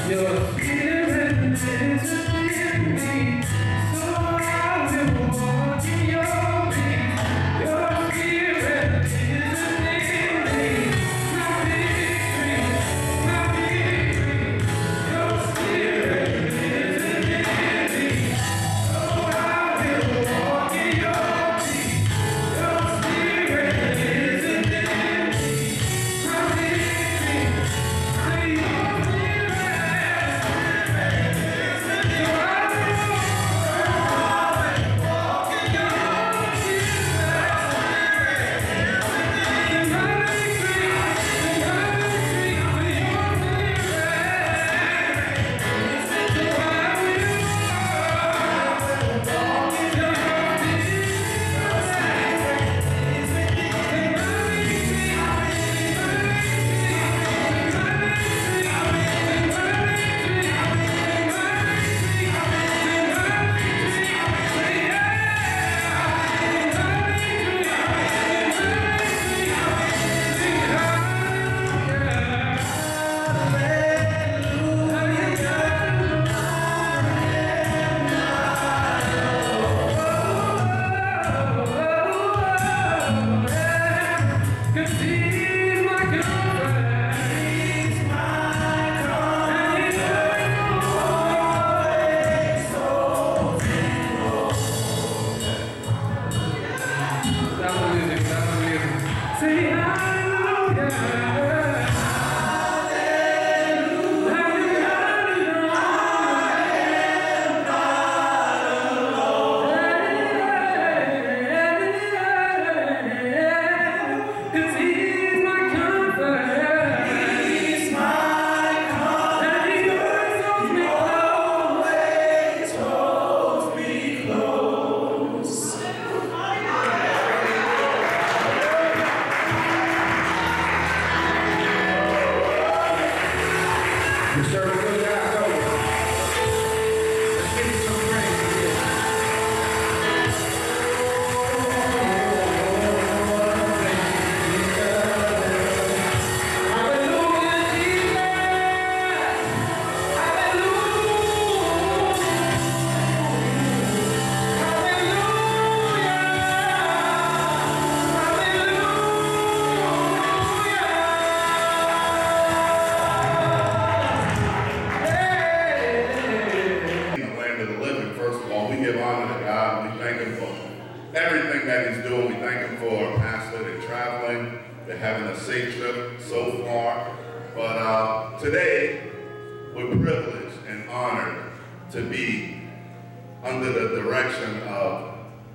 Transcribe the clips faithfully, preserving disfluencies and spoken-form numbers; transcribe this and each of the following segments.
everything that he's doing. We thank him for Pastor and traveling. They're having a safe trip so far. But uh, today, we're privileged and honored to be under the direction of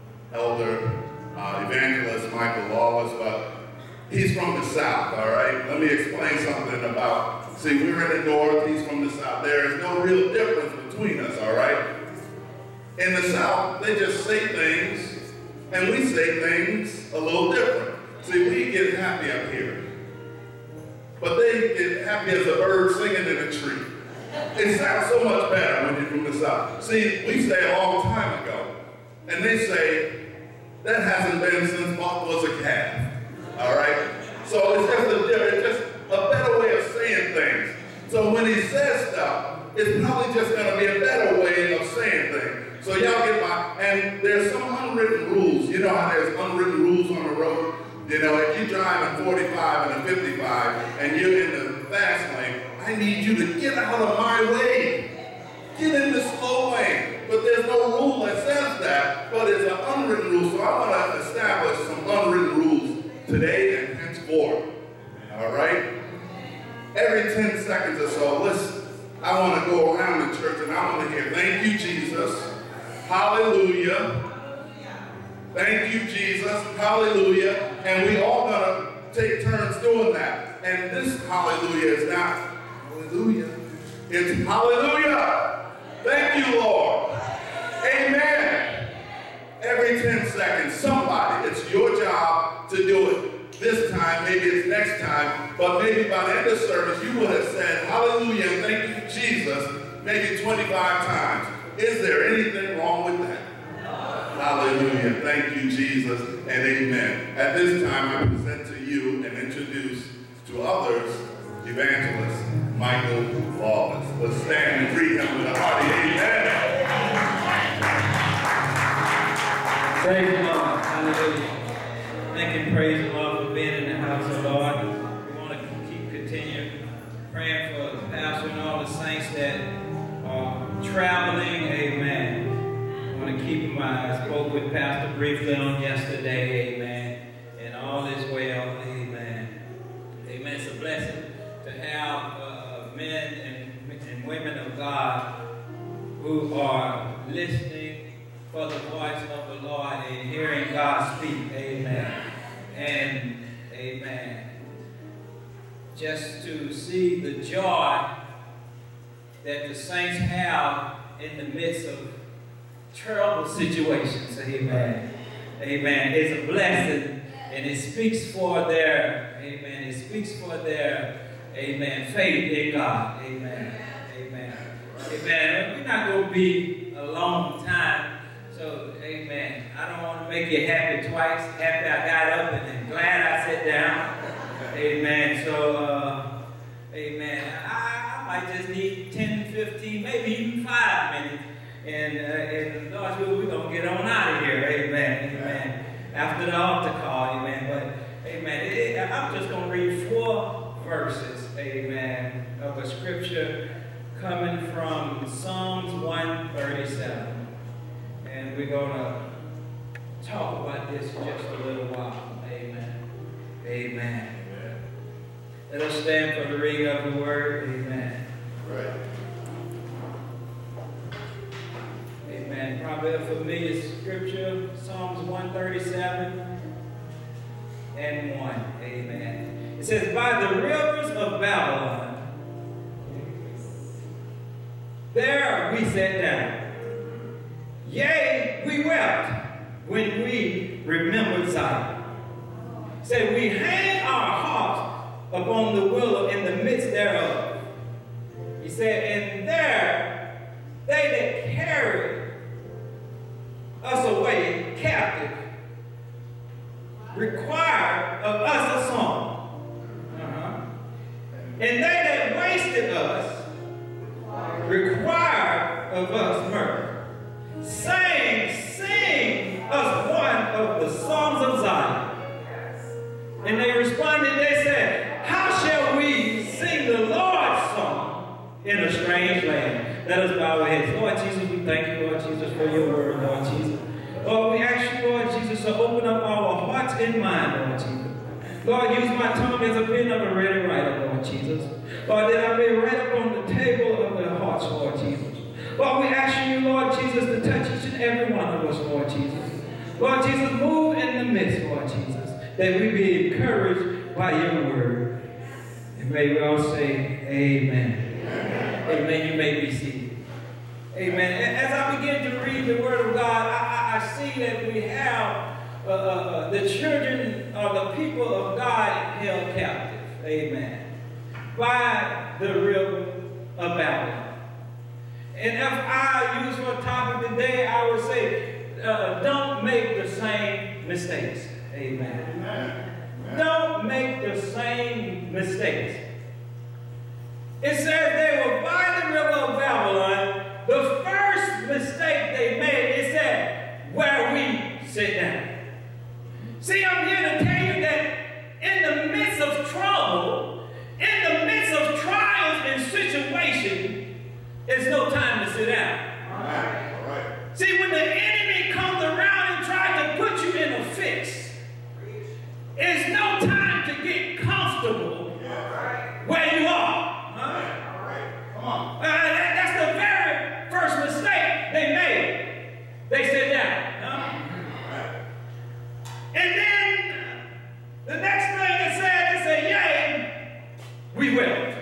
Elder uh, Evangelist Michael Lawless, but he's from the South, all right? Let me explain something about, see, we're in the North, he's from the South. There is no real difference between us, all right? In the South, they just say things, and we say things a little different. See, we get happy up here, but they get happy as a bird singing in a tree. It sounds so much better when you're from the South. See, we say a long time ago, and they say, that hasn't been since Buck was a calf, all right? So it's just a different, just a better way of saying things. So when he says stuff, it's probably just gonna be a better way of saying things. So y'all get my, and there's some unwritten rules. You know how there's unwritten rules on the road? You know, if you drive in forty-five and a fifty-five and you're in the fast lane, I need you to get out of my way. Get in the slow lane. But there's no rule that says that, but it's an unwritten rule. So I want to establish some unwritten rules today and henceforth. All right? Every ten seconds or so, listen, I want to go around the church and I want to hear, thank you, Jesus. Hallelujah. Thank you, Jesus. Hallelujah. And we all gonna take turns doing that. And this hallelujah is not hallelujah. It's hallelujah. Thank you, Lord. Amen. Every ten seconds, somebody, it's your job to do it. This time, maybe it's next time, but maybe by the end of service, you would have said hallelujah and thank you, Jesus, maybe twenty-five times. Is there anything wrong with that? Hallelujah. Thank you, Jesus, and amen. At this time, I present to you and introduce to others, Evangelist Michael Wallace. Let's stand and greet him with a hearty amen. Praise the Lord. Hallelujah. Thank and praise the Lord for being in the house of the Lord. We want to keep continuing praying for the pastor and all the saints that are traveling. Amen. I want to keep them. I spoke with Pastor briefly on yesterday. Amen. And all is well. Amen. Amen. It's a blessing to have uh, men and, and women of God who are listening for the voice of the Lord and hearing God speak. Amen. And amen. Just to see the joy that the saints have in the midst of terrible situations. Amen. Amen. It's a blessing, and it speaks for their, amen, it speaks for their, amen, faith in God. Amen. Amen. Amen. We're not going to be a long time, so, amen, I don't want to make you happy twice. Happy I got up and then glad I sat down. Amen. So, uh, amen, I, I might just need ten, fifteen, maybe even five minutes. And, uh, and Lord's will, we're going to get on out of here. Amen. Amen. After the altar call. Amen. But, amen, it, it, I'm just going to read four verses, amen, of a scripture coming from Psalms one thirty-seven. And we're going to talk about this in just a little while. Amen. Amen. Amen. Let us stand for the reading of the word. Amen. Right. Amen. Probably a familiar scripture, Psalms one thirty-seven and one. Amen. It says, by the rivers of Babylon, there we sat down. Yea, we wept when we remembered Zion. Say, we hang our harps upon the willow in the midst thereof. He said, and there they that carried us away captive required of us a song. Uh-huh. And they that wasted us required of us mirth. Saying, sing us one of the songs of Zion. And they responded, they said, how shall we sing the Lord's song in a strange land? Let us bow our heads. Lord Jesus, we thank you, Lord Jesus, for your word, Lord Jesus. Lord, we ask you, Lord Jesus, to open up our hearts and mind, Lord Jesus. Lord, use my tongue as a pen of a ready writer, Lord Jesus. Lord, that I may write up on the table of their hearts, Lord Jesus. Lord, we ask you, Lord Jesus, to touch each and every one of us, Lord Jesus. Lord Jesus, move in the midst, Lord Jesus, that we be encouraged by your word. And may we all say, amen. Amen. Amen. You may be seated. Amen. As I begin to read the word of God, I, I, I see that we have uh, uh, the children or the people of God held captive. Amen. By the river of Babylon. And if I use for a topic today, I would say, uh, don't make the same mistakes. Amen. Amen. Don't make the same mistakes. It says they were by the river of Babylon. The first mistake they made, it said, where we sit down. See, I'm here to tell you that in the midst of trouble, in the midst of trials and situations, it's no time to sit down. All right. All right. See, when the enemy comes around and tries to put you in a fix, it's no time to get comfortable yeah. where you are. Huh? All right. Come on. Uh, that, that's the very first mistake they made. They sat down. Huh? All right. And then the next thing it said, it said, yea, we wept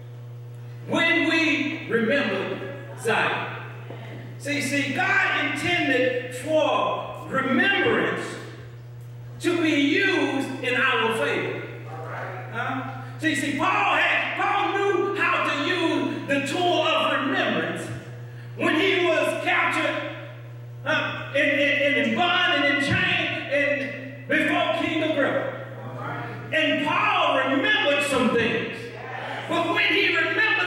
when we remembered Zion. See, see, God intended for remembrance to be used in our favor. Huh? See, see, Paul had, Paul knew how to use the tool of remembrance when he was captured uh, in, in, in bond and in chain and before King Agrippa. And Paul remembered some things. But when he remembered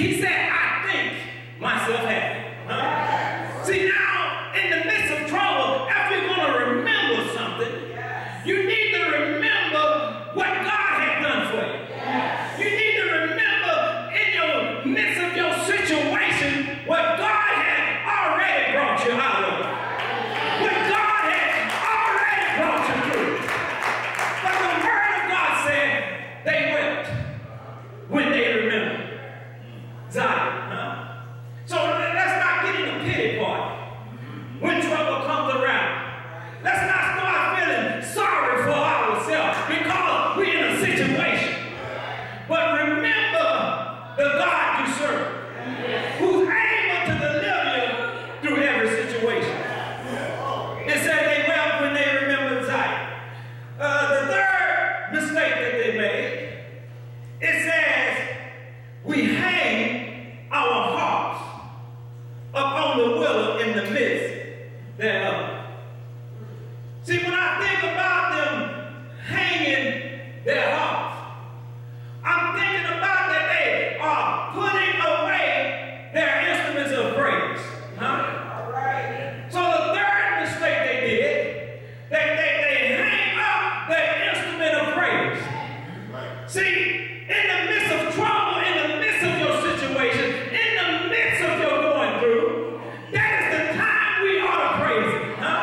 he said, I think myself happy. Huh? See, now, in the midst of trouble, if you're going to remember something, you need to remember what God has done for you. You need to remember in your midst of your situation what God has already brought you out of. What God has already brought you through. But the word of God said they wept when they remembered Zion. Huh? So let's not get in the pity party when trouble comes around. Let's not start feeling sorry for ourselves because we're in a situation. But remember the God you serve, who's able to deliver you through every situation. It said they wept when they remembered Zion. Uh, the third mistake that they made, it says, we hang our hearts upon the willow in the midst thereof. See, when I think about them hanging their hearts, I'm thinking about that they are putting away their instruments of praise. Huh? All right. So the third mistake they did, they, they, they hang up their instrument of praise. See, in the midst of trouble, in the midst of your situation, in the midst of your going through, that is the time we ought to praise Him. Huh?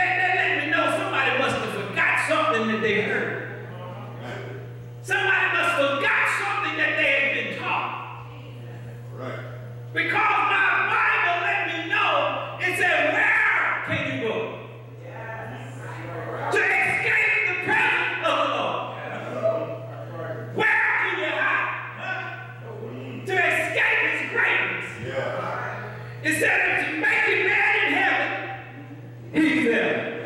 that let me know somebody must have forgot something that they heard. Somebody must have forgot something that they had been taught. Right. Because my Bible let me know, it said, where can you go? To escape the presence of the Lord. Where can you hide? To escape his greatness. Yeah. It said, if you make it mad in heaven, he's there.